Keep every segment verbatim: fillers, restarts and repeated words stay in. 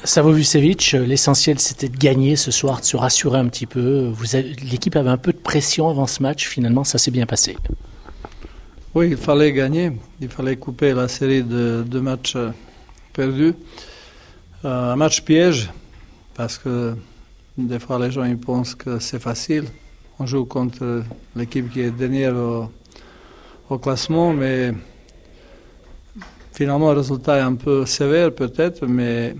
Savo-Vucevic, l'essentiel c'était de gagner ce soir, de se rassurer un petit peu. Vous avez, l'équipe avait un peu de pression avant ce match, finalement ça s'est bien passé. Oui, il fallait gagner, il fallait couper la série de, de matchs perdus. Euh, un match piège, parce que des fois les gens ils pensent que c'est facile. On joue contre l'équipe qui est dernière au, au classement, mais finalement le résultat est un peu sévère peut-être, mais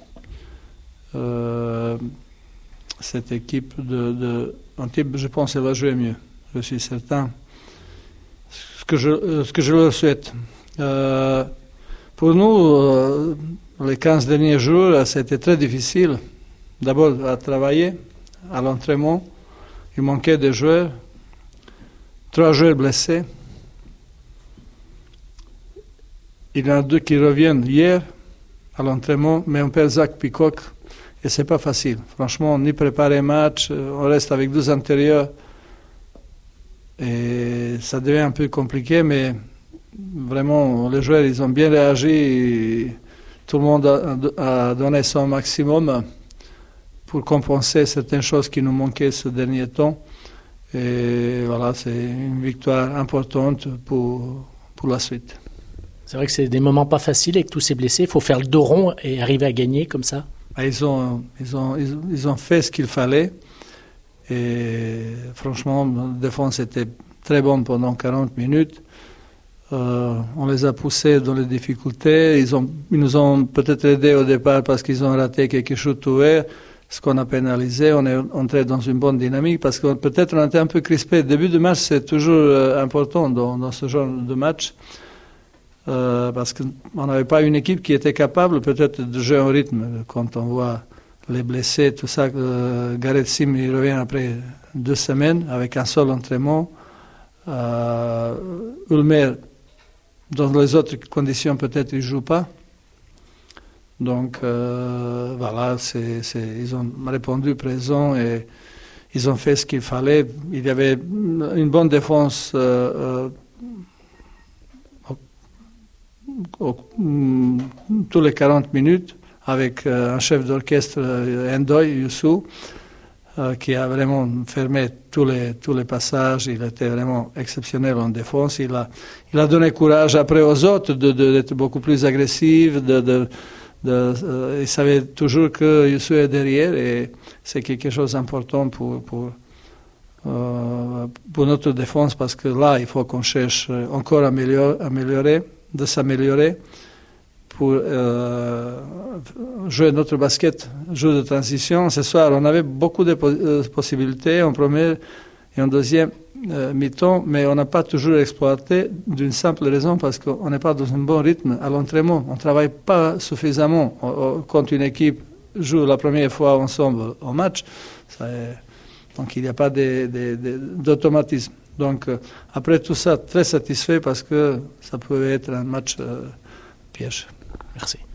euh, cette équipe de, de Antibes, je pense, elle va jouer mieux. Je suis certain. Ce que je, ce que je leur souhaite. Euh, pour nous, euh, les quinze derniers jours, c'était très difficile. D'abord à travailler, à l'entraînement. Il manquait des joueurs. Trois joueurs blessés. Il y en a deux qui reviennent hier à l'entraînement, mais on perd Zach Peacock et c'est pas facile. Franchement, on y prépare un match, on reste avec douze intérieurs et ça devient un peu compliqué, mais vraiment, les joueurs, ils ont bien réagi et tout le monde a, a donné son maximum pour compenser certaines choses qui nous manquaient ce dernier temps. Et voilà, c'est une victoire importante pour, pour la suite. C'est vrai que c'est des moments pas faciles avec tous ces blessés. Il faut faire le dos rond et arriver à gagner comme ça. Ils ont, ils ont, ils ont fait ce qu'il fallait. Et franchement, la défense était très bonne pendant quarante minutes. Euh, on les a poussés dans les difficultés. Ils, ont, ils nous ont peut-être aidés au départ parce qu'ils ont raté quelques shoots ouverts, ce qu'on a pénalisé. On est entré dans une bonne dynamique parce que peut-être on était un peu crispé. Le début de match, c'est toujours euh, important dans, dans ce genre de match. Euh, parce qu'on n'avait pas une équipe qui était capable peut-être de jouer en rythme. Quand on voit les blessés, tout ça, euh, Gareth Sim il revient après deux semaines avec un seul entraînement. Euh, Ulmer, dans les autres conditions, peut-être il ne joue pas. Donc euh, voilà, c'est, c'est, ils ont répondu présent et ils ont fait ce qu'il fallait. Il y avait une bonne défense euh, euh, tous les quarante minutes avec euh, un chef d'orchestre, euh, Ndoye Youssou, euh, qui a vraiment fermé tous les, tous les passages. Il était vraiment exceptionnel en défense. Il a, il a donné courage après aux autres de, de, d'être beaucoup plus agressifs. De, de, de, euh, il savait toujours que Youssou est derrière et c'est quelque chose d'important pour, pour, euh, pour notre défense parce que là, il faut qu'on cherche encore à améliorer, améliorer de s'améliorer pour euh, jouer notre basket, jeu de transition. Ce soir, on avait beaucoup de po- euh, possibilités en première et en deuxième euh, mi-temps, mais on n'a pas toujours exploité d'une simple raison parce qu'on n'est pas dans un bon rythme à l'entraînement. On ne travaille pas suffisamment. On, on, quand une équipe joue la première fois ensemble au match, ça est, donc il n'y a pas de, de, de, d'automatisme. Donc, euh, après tout ça, très satisfait parce que ça pouvait être un match euh, piège. Merci.